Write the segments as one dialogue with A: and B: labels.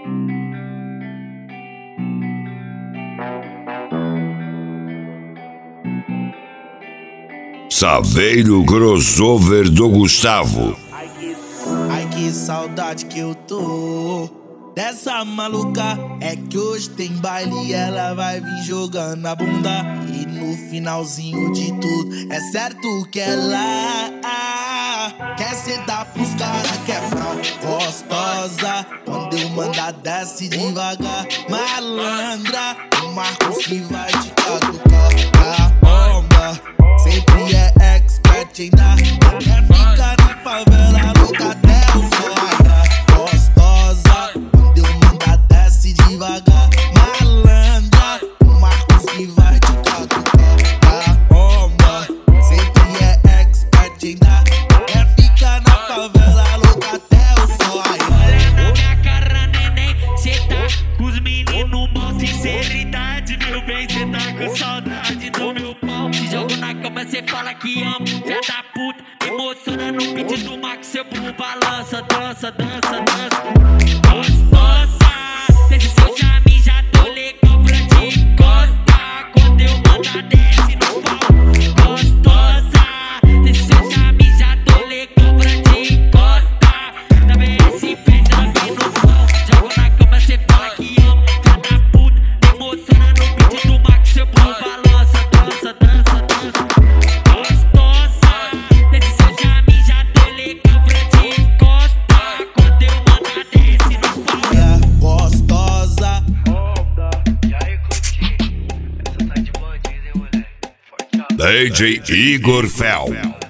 A: Saveiro crossover do Gustavo.
B: Ai que saudade que eu tô dessa maluca. É que hoje tem baile e ela vai vir jogando a bunda. E no finalzinho de tudo é certo que ela quer sentar pros caras, quer ficar gostosa. Quando eu mandar desce devagar, malandra. O Marcos que vai te catucar a bomba. Sempre é expert, ainda quer ficar na favela, louca até o sol. Gostosa, quando eu mandar desce devagar, malandra. O Marcos que vai te catucar a bomba. Sempre é expert, ainda quer ficar na favela, louca até o sol.
C: Olha na minha cara, neném, cê tá com os meninos mal. Sinceridade, meu bem, cê tá com saudade do meu pau. Se jogo na cama, cê fala que ama, fé da puta. Me emociona no beat do Max, seu burro balança, dança, dança, dança. Gostosa, desde seu jami, já tô legal pra te encostar. Quando eu mandar desce no pau. Gostosa, desde seu jami, já tô legal pra te encostar. Na BS, também no pau. Jogo na cama, cê fala que ama, fé da puta. Me emociona no beat do Max, seu burro balança, dança, dança, dança. Gostosa, desde seu jami, já tô legal pra te encostar. Quando eu mandar desce no pau.
B: É gostosa.
D: E aí, curti? Essa tá de bandido, hein, moleque? Forte
A: DJ Igor Fel.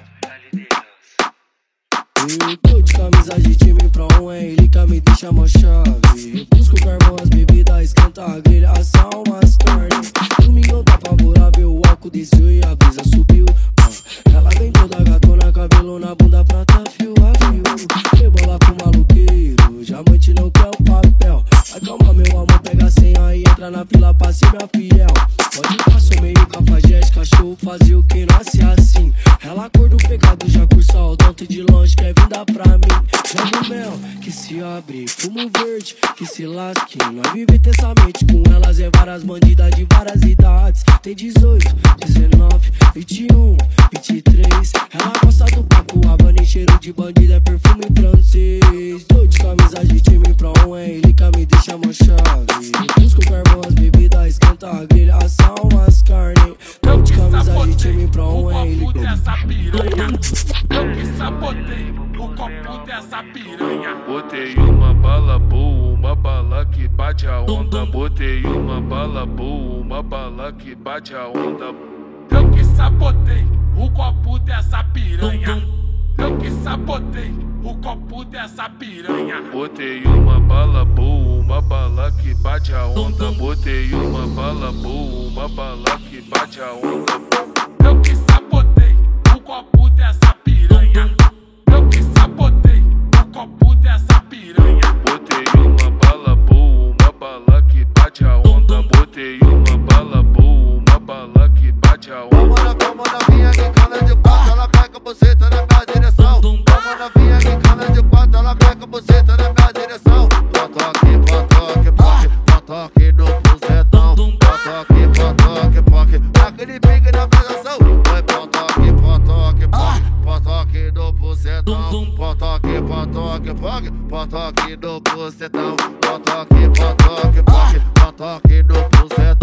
E: Eu tô de camisa de time pra ele que me deixa mó chave. Busco carvão, as bebidas, esquenta a grelha, assa umas carnes. Domingão tá favorável, o álcool desceu e a brisa subiu. Ela vem toda gatona, cabelo na bunda, prata, fio a fio. Rebola pro maluqueiro, diamante não quer o papel. Acalma meu amor, pega a senha e entra na fila pra ser minha fiel. Pode passar meio cafajeste, cachorro fazia o que nasce assim. Ela cor do pecado, já cursa o tanto de longe quer vir dar pra mim. Jogo mel, que se abre, fumo verde, que se lasque. Nós vive intensamente com elas, é várias bandidas de várias idades. Tem 18, 19, 21, 23. Ela gosta do papo, habana e cheiro de bandida, é perfume francês. Tô de camisa de time pra ele que me deixa mó chave. Busco carvão, as bebidas, esquenta a grelha, assa umas carnes. Tô de camisa de time pra ele que
F: dessa piranha. Eu que sabotei o copo dessa piranha.
G: Botei uma bala boa, uma bala que bate a onda. Botei uma bala boa, uma bala que bate a onda.
F: Eu que sabotei o copo dessa piranha. Eu que sabotei o copo dessa piranha.
G: Botei uma bala boa, uma bala que bate a onda. Botei uma bala boa, uma bala que bate a onda.
F: Eu que sabotei o copo dessa piranha. Eu que sabotei o copo dessa piranha.
G: Botei uma bala boa, uma bala que bate a onda. Botei uma bala boa, uma bala que bate a onda.
H: Vamos novinha que cana de quatro, ela pega você, tá na minha direção. Vamos novinha que cana de quatro, ela pega você, tá na minha direção. Potoque, potoque, poque, potoque no buzetão. Potoque, potoque, poque, aquele pique na pegação. Vai potoque, potoque, poque, potoque no buzetão. Potoque, potoque, poque, potoque no buzetão. Potoque, potoque, poque, potoque no buzetão.